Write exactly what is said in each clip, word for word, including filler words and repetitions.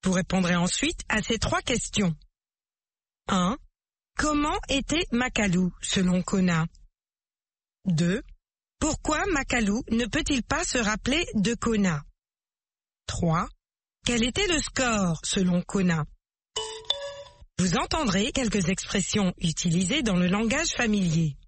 Vous répondrez ensuite à ces trois questions. un. Comment était Makalu selon Kona? deux. Pourquoi Makalu ne peut-il pas se rappeler de Kona? trois. Quel était le score selon Kona? Vous entendrez quelques expressions utilisées dans le langage familier.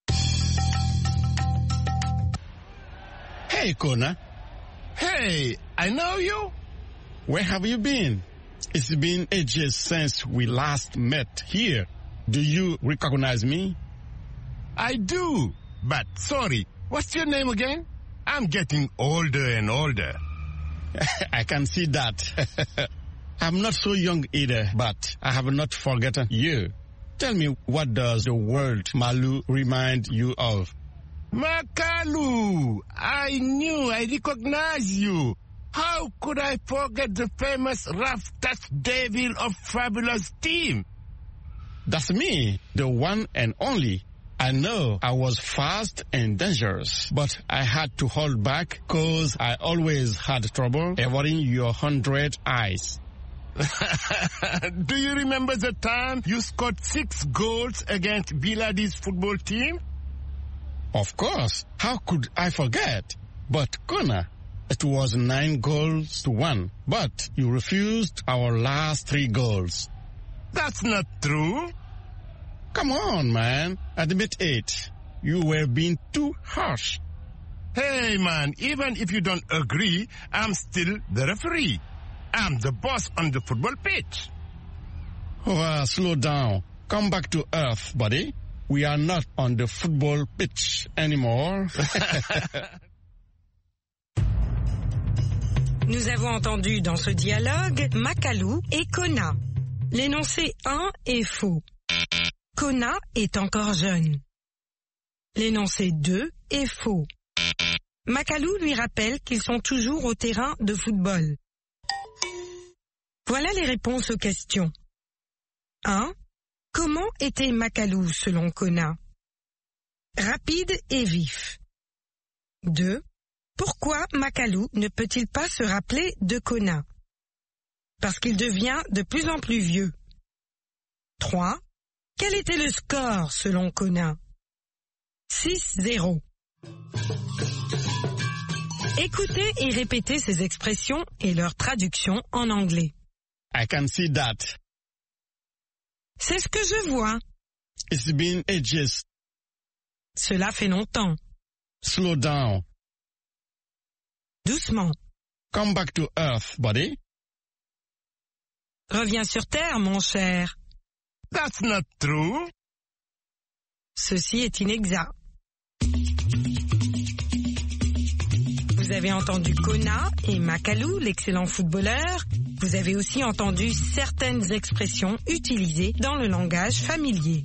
Hey, Kona. Hey, I know you. Where have you been? It's been ages since we last met here. Do you recognize me? I do, but sorry, what's your name again? I'm getting older and older. I can see that. I'm not so young either, but I have not forgotten you. Tell me, what does the word Malu remind you of? Makalu! I knew I recognized you. How could I forget the famous rough touch devil of Fabulous team? That's me, the one and only. I know I was fast and dangerous, but I had to hold back because I always had trouble avoiding your hundred eyes. Do you remember the time you scored six goals against Biladi's football team? Of course. How could I forget? But Kona, it was nine goals to one, but you refused our last three goals. That's not true. Come on, man. Admit it. You were being too harsh. Hey, man, even if you don't agree, I'm still the referee. I'm the boss on the football pitch. Oh, uh, slow down. Come back to earth, buddy. We are not on the football pitch anymore. Nous avons entendu dans ce dialogue Makalu et Kona. L'énoncé un est faux. Kona est encore jeune. L'énoncé deux est faux. Makalu lui rappelle qu'ils sont toujours au terrain de football. Voilà les réponses aux questions. un. Comment était Makalu selon Kona? Rapide et vif. deux. Pourquoi Makalu ne peut-il pas se rappeler de Kona? Parce qu'il devient de plus en plus vieux. trois. Quel était le score selon Kona? six zéro. Écoutez et répétez ces expressions et leur traduction en anglais. I can see that. C'est ce que je vois. It's been ages. Cela fait longtemps. Slow down. Doucement. Come back to earth, buddy. Reviens sur terre, mon cher. That's not true. Ceci est inexact. Vous avez entendu Kona et Makalu, l'excellent footballeur. Vous avez aussi entendu certaines expressions utilisées dans le langage familier.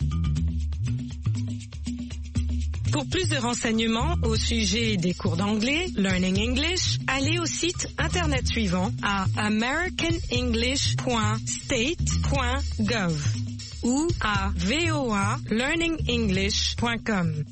Pour plus de renseignements au sujet des cours d'anglais, Learning English, allez au site internet suivant à american english point state point gov ou à v o a learning english point com.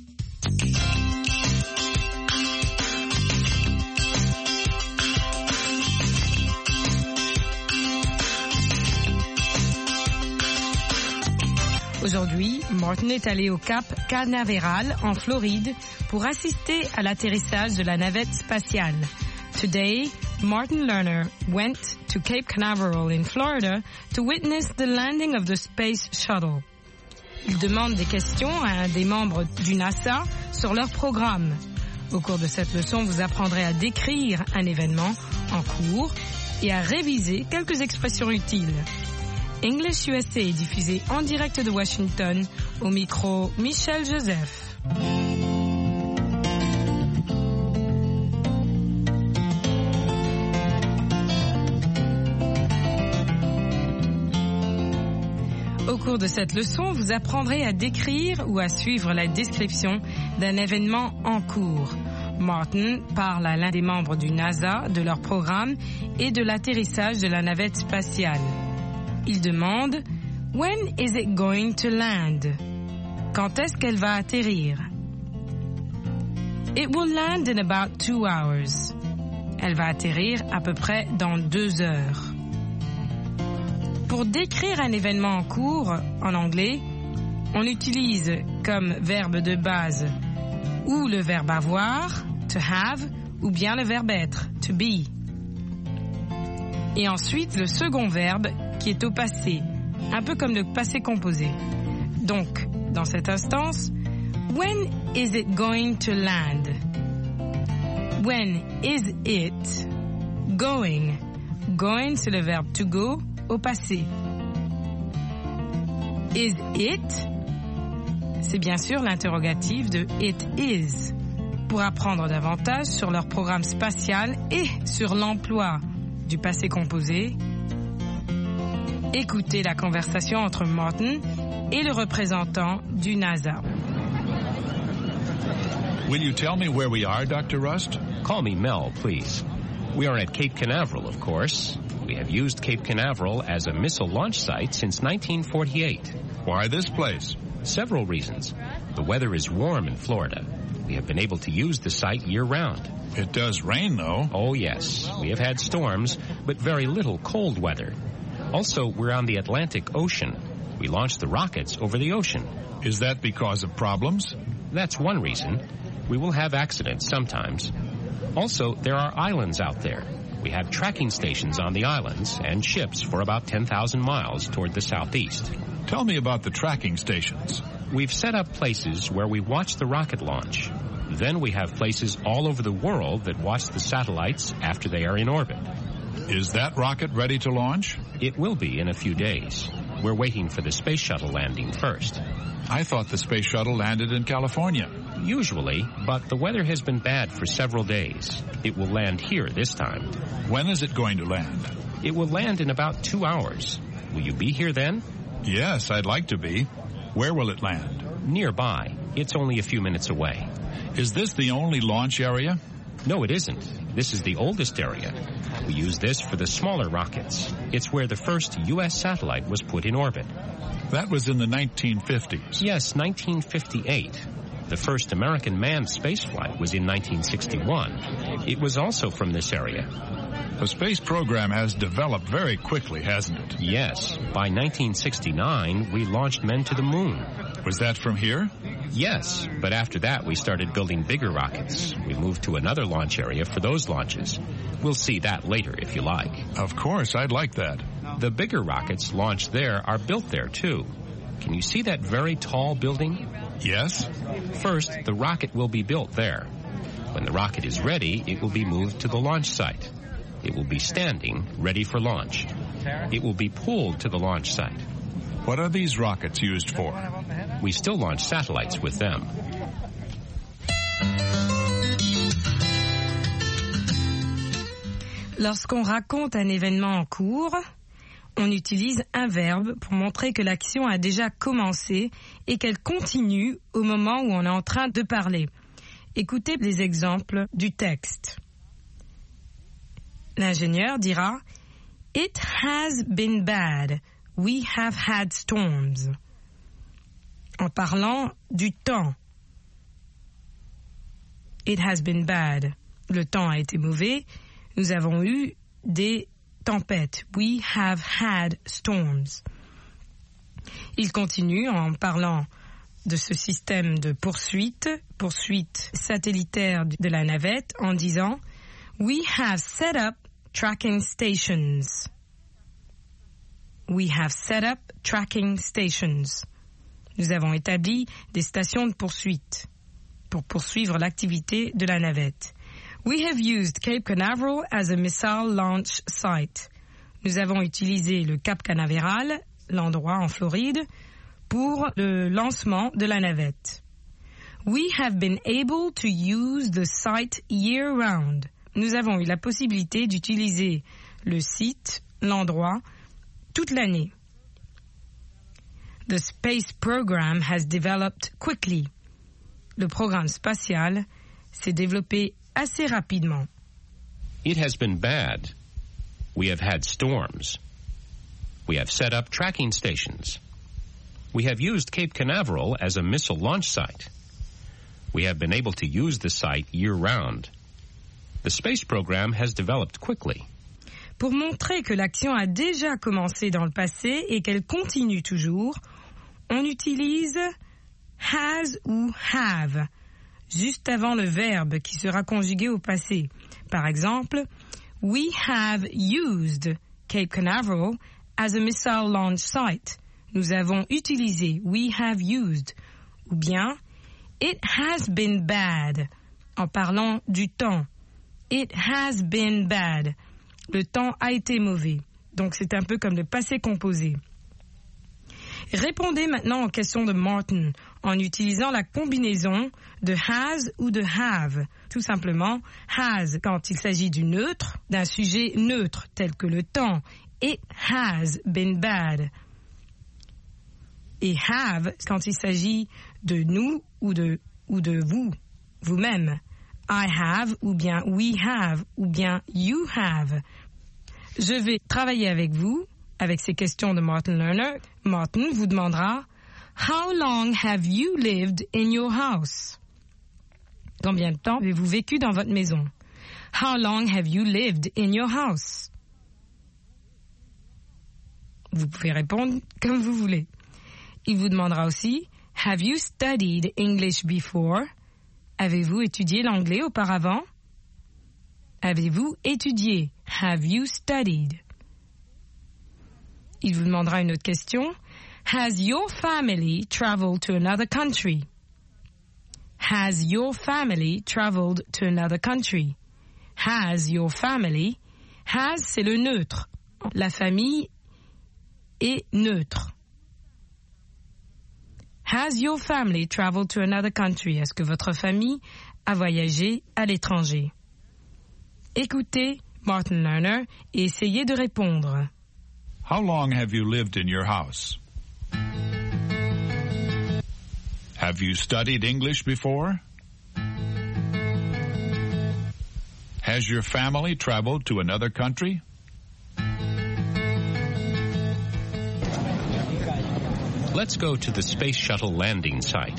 Aujourd'hui, Martin est allé au Cap Canaveral en Floride pour assister à l'atterrissage de la navette spatiale. Today, Martin Lerner went to Cape Canaveral in Florida to witness the landing of the space shuttle. Il demande des questions à un des membres du NASA sur leur programme. Au cours de cette leçon, vous apprendrez à décrire un événement en cours et à réviser quelques expressions utiles. English U S A est diffusé en direct de Washington, au micro Michel Joseph. Au cours de cette leçon, vous apprendrez à décrire ou à suivre la description d'un événement en cours. Martin parle à l'un des membres du NASA de leur programme et de l'atterrissage de la navette spatiale. Il demande « When is it going to land ?» Quand est-ce qu'elle va atterrir? « It will land in about two hours » Elle va atterrir à peu près dans deux heures. Pour décrire un événement en cours, en anglais, on utilise comme verbe de base ou le verbe avoir, to have, ou bien le verbe être, to be. Et ensuite, le second verbe qui est au passé, un peu comme le passé composé. Donc, dans cette instance, when is it going to land? When is it going? Going, c'est le verbe to go au passé. Is it? C'est bien sûr l'interrogatif de it is. Pour apprendre davantage sur leur programme spatial et sur l'emploi du passé composé, écoutez la conversation entre Martin et le représentant du NASA. Will you tell me where we are, Doctor Rust? Call me Mel, please. We are at Cape Canaveral, of course. We have used Cape Canaveral as a missile launch site since nineteen forty-eight. Why this place? Several reasons. The weather is warm in Florida. We have been able to use the site year-round. It does rain, though. Oh, yes. We have had storms, but very little cold weather. Also, we're on the Atlantic Ocean. We launch the rockets over the ocean. Is that because of problems? That's one reason. We will have accidents sometimes. Also, there are islands out there. We have tracking stations on the islands and ships for about ten thousand miles toward the southeast. Tell me about the tracking stations. We've set up places where we watch the rocket launch. Then we have places all over the world that watch the satellites after they are in orbit. Is that rocket ready to launch? It will be in a few days. We're waiting for the space shuttle landing first. I thought the space shuttle landed in California. Usually, but the weather has been bad for several days. It will land here this time. When is it going to land? It will land in about two hours. Will you be here then? Yes, I'd like to be. Where will it land? Nearby. It's only a few minutes away. Is this the only launch area? No, it isn't. This is the oldest area. We use this for the smaller rockets. It's where the first U S satellite was put in orbit. That was in the nineteen fifties. Yes, nineteen fifty-eight. The first American manned spaceflight was in nineteen sixty-one. It was also from this area. The space program has developed very quickly, hasn't it? Yes. By nineteen sixty-nine, we launched men to the moon. Was that from here? Yes, but after that we started building bigger rockets. We moved to another launch area for those launches. We'll see that later if you like. Of course, I'd like that. The bigger rockets launched there are built there too. Can you see that very tall building? Yes. First, the rocket will be built there. When the rocket is ready, it will be moved to the launch site. It will be standing, ready for launch. It will be pulled to the launch site. What are these rockets used for? We still launch satellites with them. Lorsqu'on raconte un événement en cours, on utilise un verbe pour montrer que l'action a déjà commencé et qu'elle continue au moment où on est en train de parler. Écoutez les exemples du texte. L'ingénieur dira « It has been bad. We have had storms. » En parlant du temps. It has been bad. Le temps a été mauvais. Nous avons eu des tempêtes. We have had storms. Il continue en parlant de ce système de poursuite, poursuite satellitaire de la navette, en disant « We have set up tracking stations. » We have set up tracking stations. Nous avons établi des stations de poursuite pour poursuivre l'activité de la navette. We have used Cape Canaveral as a missile launch site. Nous avons utilisé le Cap Canaveral, l'endroit en Floride, pour le lancement de la navette. We have been able to use the site year-round. Nous avons eu la possibilité d'utiliser le site, l'endroit, toute l'année. The space program has developed quickly. Le programme spatial s'est développé assez rapidement. It has been bad. We have had storms. We have set up tracking stations. We have used Cape Canaveral as a missile launch site. We have been able to use the site year-round. The space program has developed quickly. Pour montrer que l'action a déjà commencé dans le passé et qu'elle continue toujours, on utilise has ou have, juste avant le verbe qui sera conjugué au passé. Par exemple, we have used Cape Canaveral as a missile launch site. Nous avons utilisé, we have used. Ou bien, it has been bad, en parlant du temps. It has been bad. Le temps a été mauvais. Donc c'est un peu comme le passé composé. Répondez maintenant aux questions de Martin en utilisant la combinaison de has ou de have. Tout simplement, has quand il s'agit du neutre, d'un sujet neutre tel que le temps. It has been bad. Et have quand il s'agit de nous ou de, ou de vous, vous-même. I have ou bien we have ou bien you have. Je vais travailler avec vous avec ces questions de Martin Lerner. Martin vous demandera How long have you lived in your house? Combien de temps avez-vous vécu dans votre maison? How long have you lived in your house? Vous pouvez répondre comme vous voulez. Il vous demandera aussi Have you studied English before? Avez-vous étudié l'anglais auparavant? Avez-vous étudié? Have you studied? Il vous demandera une autre question. Has your family traveled to another country? Has your family traveled to another country? Has your family? Has, c'est le neutre. La famille est neutre. Has your family traveled to another country? Est-ce que votre famille a voyagé à l'étranger? Écoutez Martin Lerner et essayez de répondre. How long have you lived in your house? Have you studied English before? Has your family traveled to another country? Let's go to the Space Shuttle landing site.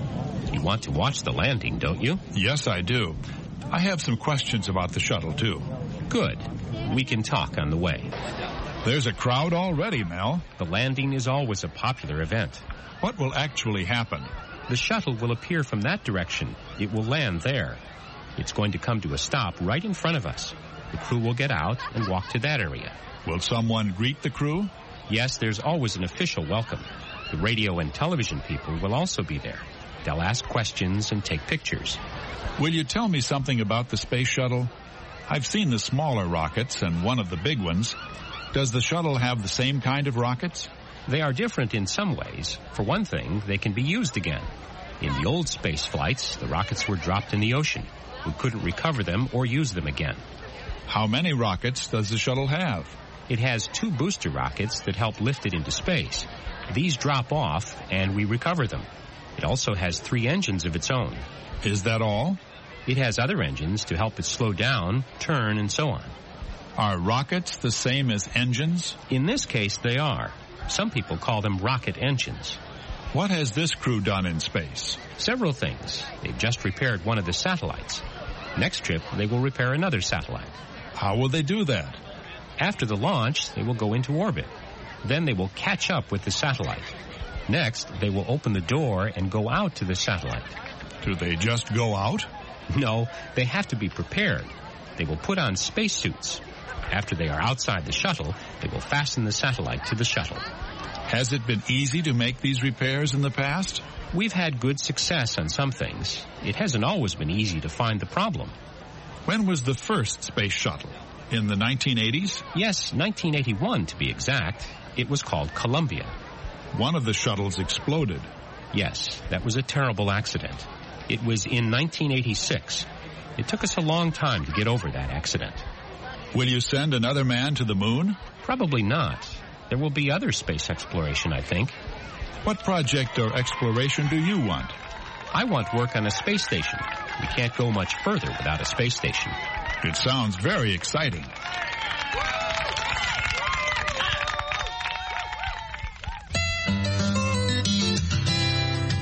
You want to watch the landing, don't you? Yes, I do. I have some questions about the shuttle, too. Good. We can talk on the way. There's a crowd already, Mel. The landing is always a popular event. What will actually happen? The shuttle will appear from that direction. It will land there. It's going to come to a stop right in front of us. The crew will get out and walk to that area. Will someone greet the crew? Yes, there's always an official welcome. The radio and television people will also be there. They'll ask questions and take pictures. Will you tell me something about the space shuttle? I've seen the smaller rockets and one of the big ones. Does the shuttle have the same kind of rockets? They are different in some ways. For one thing, they can be used again. In the old space flights, the rockets were dropped in the ocean. We couldn't recover them or use them again. How many rockets does the shuttle have? It has two booster rockets that help lift it into space. These drop off, and we recover them. It also has three engines of its own. Is that all? It has other engines to help it slow down, turn, and so on. Are rockets the same as engines? In this case, they are. Some people call them rocket engines. What has this crew done in space? Several things. They've just repaired one of the satellites. Next trip, they will repair another satellite. How will they do that? After the launch, they will go into orbit. Then they will catch up with the satellite. Next, they will open the door and go out to the satellite. Do they just go out? No, they have to be prepared. They will put on spacesuits. After they are outside the shuttle, they will fasten the satellite to the shuttle. Has it been easy to make these repairs in the past? We've had good success on some things. It hasn't always been easy to find the problem. When was the first space shuttle? In the nineteen eighties? Yes, nineteen eighty-one to be exact. It was called Columbia. One of the shuttles exploded. Yes, that was a terrible accident. It was in nineteen eighty-six. It took us a long time to get over that accident. Will you send another man to the moon? Probably not. There will be other space exploration, I think. What project or exploration do you want? I want work on a space station. We can't go much further without a space station. It sounds very exciting.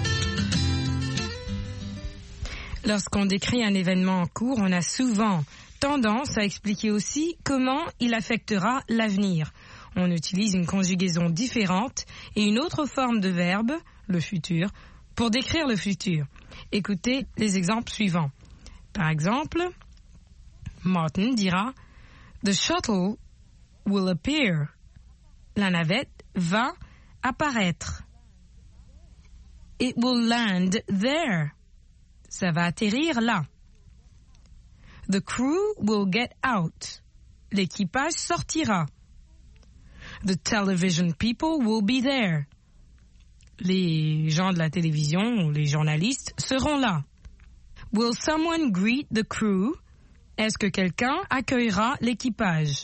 Lorsqu'on décrit un événement en cours, on a souvent tendance à expliquer aussi comment il affectera l'avenir. On utilise une conjugaison différente et une autre forme de verbe, le futur, pour décrire le futur. Écoutez les exemples suivants. Par exemple, Martin dira « The shuttle will appear ». La navette va apparaître. It will land there. Ça va atterrir là. The crew will get out. L'équipage sortira. The television people will be there. Les gens de la télévision ou les journalistes seront là. Will someone greet the crew? Est-ce que quelqu'un accueillera l'équipage?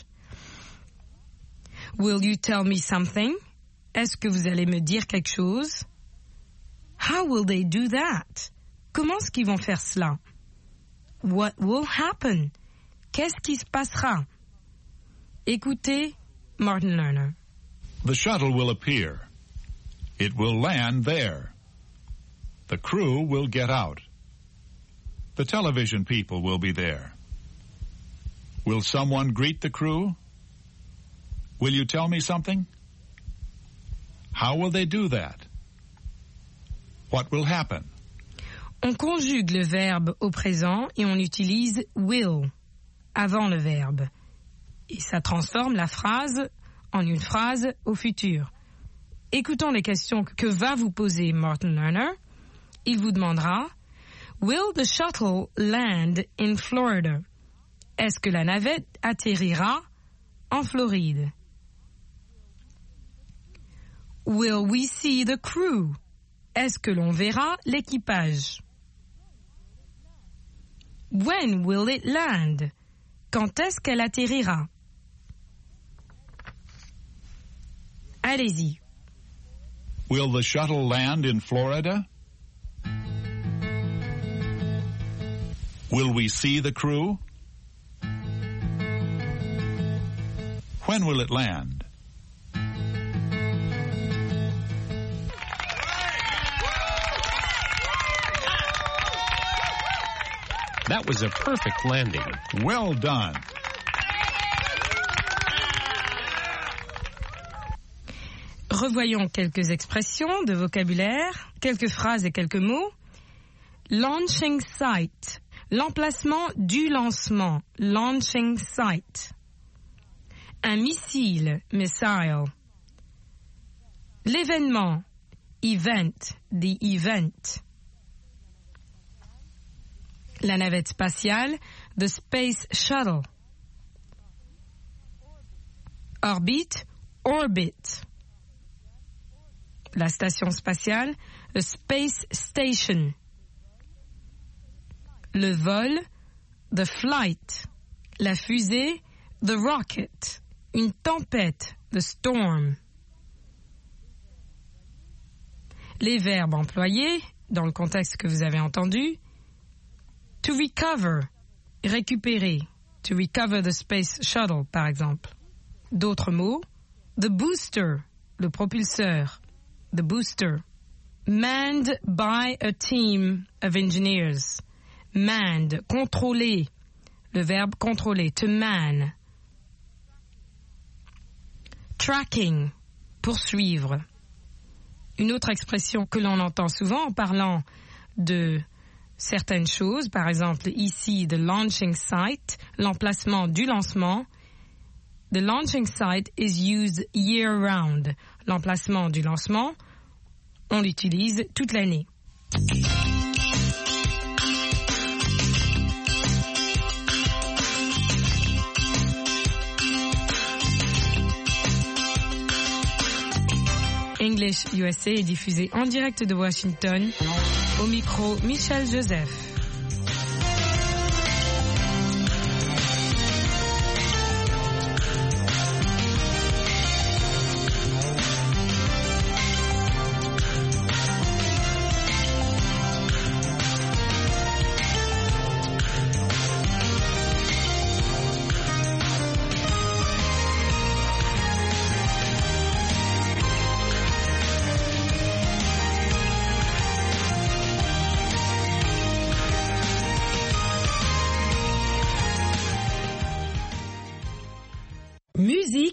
Will you tell me something? Est-ce que vous allez me dire quelque chose? How will they do that? Comment est-ce qu'ils vont faire cela? What will happen? Qu'est-ce qui se passera? Écoutez Martin Lerner. The shuttle will appear. It will land there. The crew will get out. The television people will be there. Will someone greet the crew? Will you tell me something? How will they do that? What will happen? On conjugue le verbe au présent et on utilise will avant le verbe. Et ça transforme la phrase en une phrase au futur. Écoutons les questions que va vous poser Martin Lerner. Il vous demandera « Will the shuttle land in Florida? » Est-ce que la navette atterrira en Floride? « Will we see the crew? » Est-ce que l'on verra l'équipage? « When will it land? » Quand est-ce qu'elle atterrira? Allez-y. Will the shuttle land in Florida? Will we see the crew? When will it land? That was a perfect landing. Well done. Revoyons quelques expressions de vocabulaire, quelques phrases et quelques mots. Launching site, l'emplacement du lancement, launching site. Un missile, missile. L'événement, event, the event. La navette spatiale, the space shuttle. Orbite, orbit. La station spatiale, the space station. Le vol, the flight. La fusée, the rocket. Une tempête, the storm. Les verbes employés, dans le contexte que vous avez entendu, to recover, récupérer. To recover the space shuttle, par exemple. D'autres mots, the booster, le propulseur. The booster. Manned by a team of engineers. Manned, contrôler. Le verbe contrôler, to man. Tracking, poursuivre. Une autre expression que l'on entend souvent en parlant de certaines choses, par exemple ici, the launching site, l'emplacement du lancement. The launching site is used year-round. L'emplacement du lancement, on l'utilise toute l'année. English U S A est diffusé en direct de Washington. Au micro, Michel Joseph.